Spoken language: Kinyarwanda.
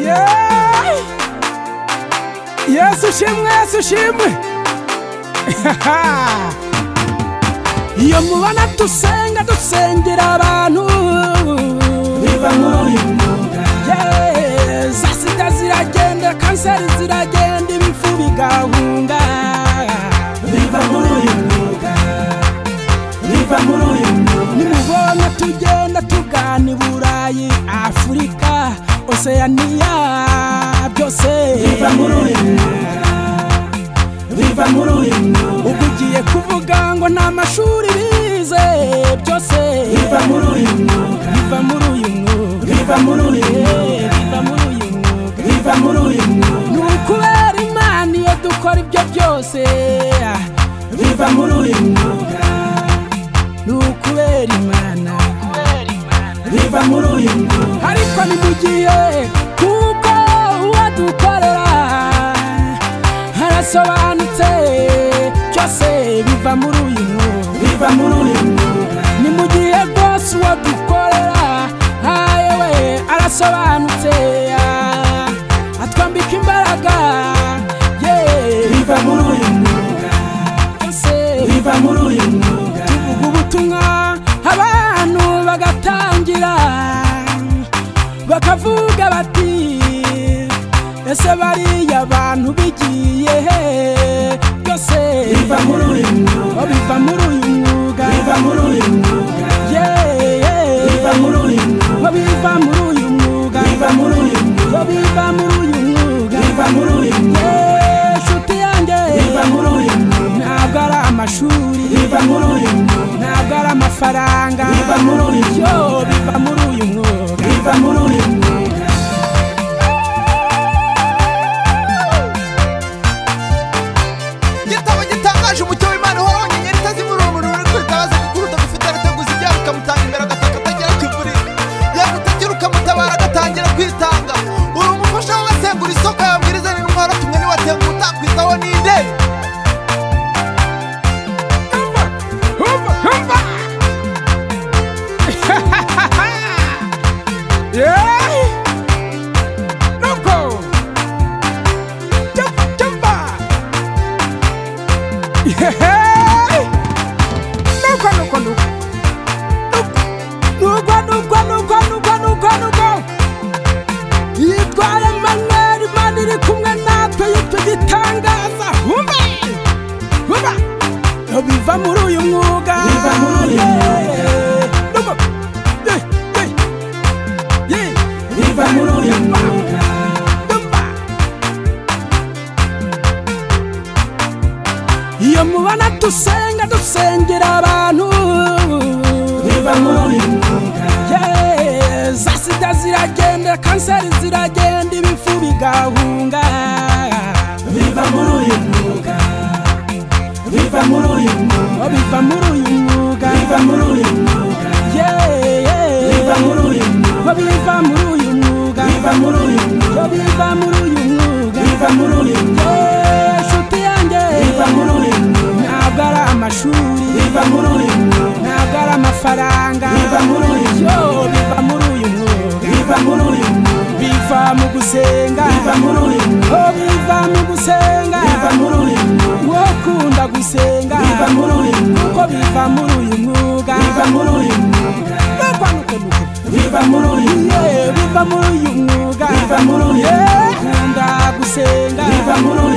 Yesu shimwe, Yesu shimwe. Iyo mubona dusenga dusengera abantu biva muri mwuga. Zasida ziragenda, kanseri ziragenda, ibifu bigahunga. Biva muri mwuga, biva muri mwuga. Nimubona tugenda tugana i Burayi, Afrika, Oceania, byose biva muri mwuga, biva muri mwuga. Ugiye kuvuga ngo nta mashuri bize, byose biva muri mwuga, biva muri mwuga, biva muri mwuga, biva muri mwuga, biva muri mwuga. Nukubera Imana iyo dukora ibyo byose, biva muri mwuga. Nukubera Imana, biva muri mwuga. Ariko ni mugiye kuko uwadukorera harasobanutse, byose biva muri uyu mwuga, biva muri uyu mwuga. Ni mugiye rwose uwadukorera ayewe arasobanutse, atwambika imbaraga, biva muri uyu mwuga, byose biva muri uyu mwuga. Tuvuga ubutumwa abantu bagatangira bakavuga bati ese bariya abantu bigiye he, byose biva muri uyu mwuga, biva muri uyu mwuga, biva muri uyu mwuga, biva muri uyu mwuga, biva muri uyu mwuga, biva muri uyu mwuga, biva muri uyu mwuga, biva muri uyu mwuga. Nshuti yanjye, biva muri uyu mwuga. Ntabwo ari amashuri, biva muri uyu mwuga. Ntabwo ari amafaranga, biva muri uyu mwuga, biva muri uyu mwuga, biva muri uyu mwuga. Biva muri uyu mwuga, biva muri uyu mwuga, biva muri uyu mwuga. Iyo mubona dusenga dusengera abantu biva muri uyu mwuga. Zasida ziragenda, kanseri ziragenda, ibifu bigahunga. Biva muri uyu mwuga, biva muri uyu mwuga, biva muri uyu mwuga, biva muri uyu mwuga, biva muri uyu mwuga, biva muri uyu mwuga, biva muri uyu mwuga, biva muri uyu mwuga, biva muri uyu mwuga. Nshuti yanjye, biva muri uyu mwuga. Ntabwo ari amashuri, biva muri uyu mwuga. Ntabwo ari amafaranga, biva muri uyu mwuga, biva muri uyu mwuga, biva muri uyu mwuga. Biva mu gusenga, biva muri uyu mwuga, biva mu gusenga, biva muri uyu mwuga. Ukunda gusenga, biva muri uyu mwuga, kuko biva muri uyu mwuga, biva muri uyu mwuga. Biva muri uyu mwuga, biva muri uyu mwuga, biva muri uyu mwuga. Ukunda gusenga, biva muri uyu